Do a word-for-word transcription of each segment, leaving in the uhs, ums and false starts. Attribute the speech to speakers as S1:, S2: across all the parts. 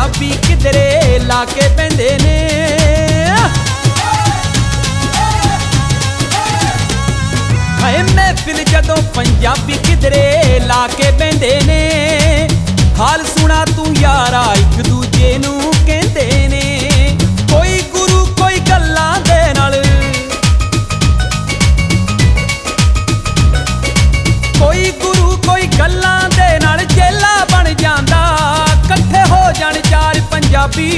S1: पंजाबी किधरे लाके पैंदे ने। हाय महफिल जदों पंजाबी किधरे लाके पैंदे ने, हाल सुना तू यारा एक दूजे नू कहंदे ने। कोई गुरु कोई गल्लां दे नाल, कोई गुरु कोई गल्लां दे नाल चेला बन जांदा। कट्ठे हो जाण चार पंजाबी,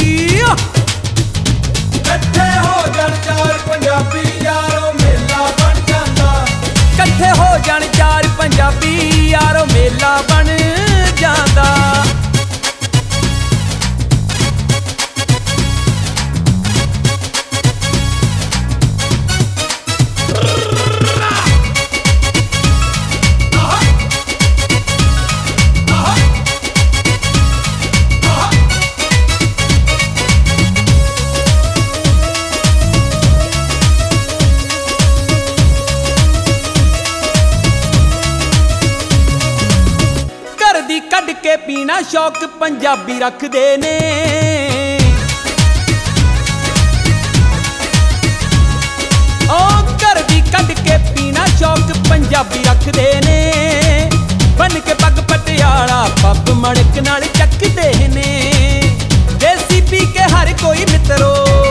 S2: कट्ठे हो जाण चार पंजाबी यारो मेला बन जांदा।
S1: कट्ठे हो जाण चार पंजाबी यारो मेला बन जांदा। कढ़ के पीना शौक पंजाबी रखदे ने। ओ घर दी कढ़ के पीना शौक पंजाबी रखदे ने। बन के पग पटियाला पब मड़क नाल चकदे ने। देसी पी के हर कोई मित्रो,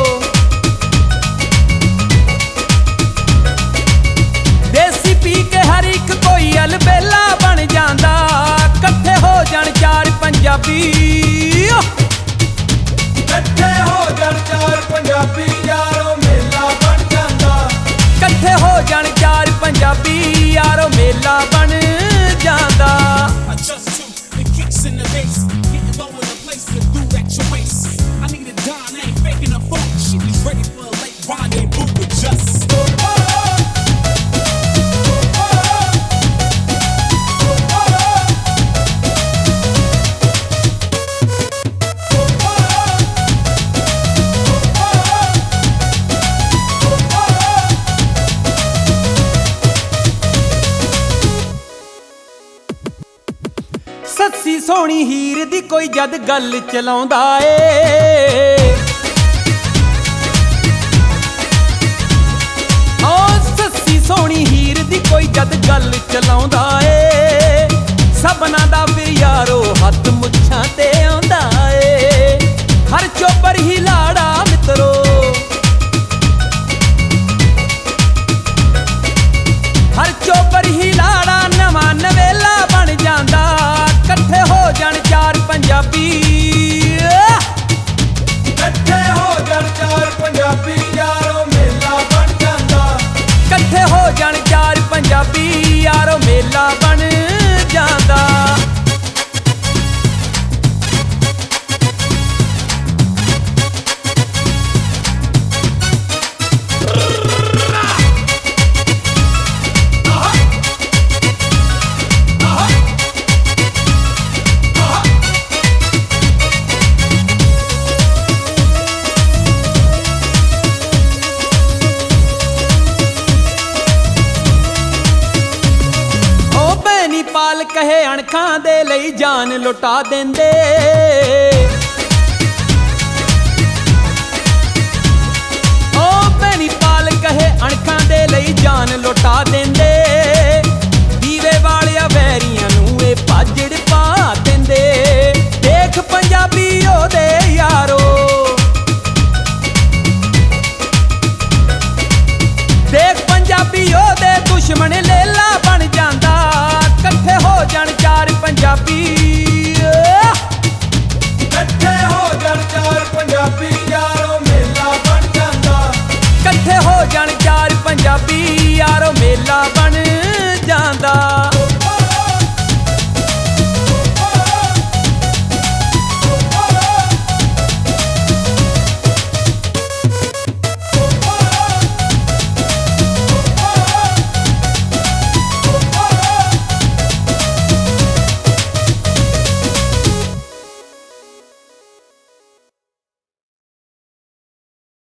S1: देसी पी के हर एक कोई अलबेला बन जांदा। कट्ठे हो जाण चार पंजाबी,
S2: कट्ठे हो जाण चार पंजाबी यारो मेला बन जांदा।
S1: कट्ठे हो जाण चार पंजाबी यारो मेला बन जांदा। सस्सी सोहनी हीर दी कोई जद गल चलाउंदा ए। ओ सस्सी सोहनी हीर दी कोई जद गल चलाउंदा ए। सबना दा फिर यारो हत्थ मुच्छां ते आउंदा ए। हर चोबर ही लाड़ा मित्रो, हर चोबर ही लाड़ा नवां नवेला बन जांदा। कट्ठे हो जाण चार पंजाबी,
S2: कट्ठे हो जाण चार पंजाबी यारो मेला बन जांदा।
S1: कट्ठे हो जाण चार पंजाबी यारो मेला बन जांदा। पाल कहे अणखां दे लई जान लुटा देंदे। ओ भैनी पाल कहे अणखां दे लई जान लुटा देंदे। दीवे वालिया वैरियां नूं ए भाजड़ पा देंदे। देख पंजाबी ओदे यारो, देख पंजाबी ओदे दुश्मन लेला बन जांदा। कट्ठे हो जाण चार पंजाबी,
S2: कट्ठे हो जाण चार पंजाबी यारो मेला बन जांदा।
S1: कट्ठे हो जाण चार पंजाबी यारो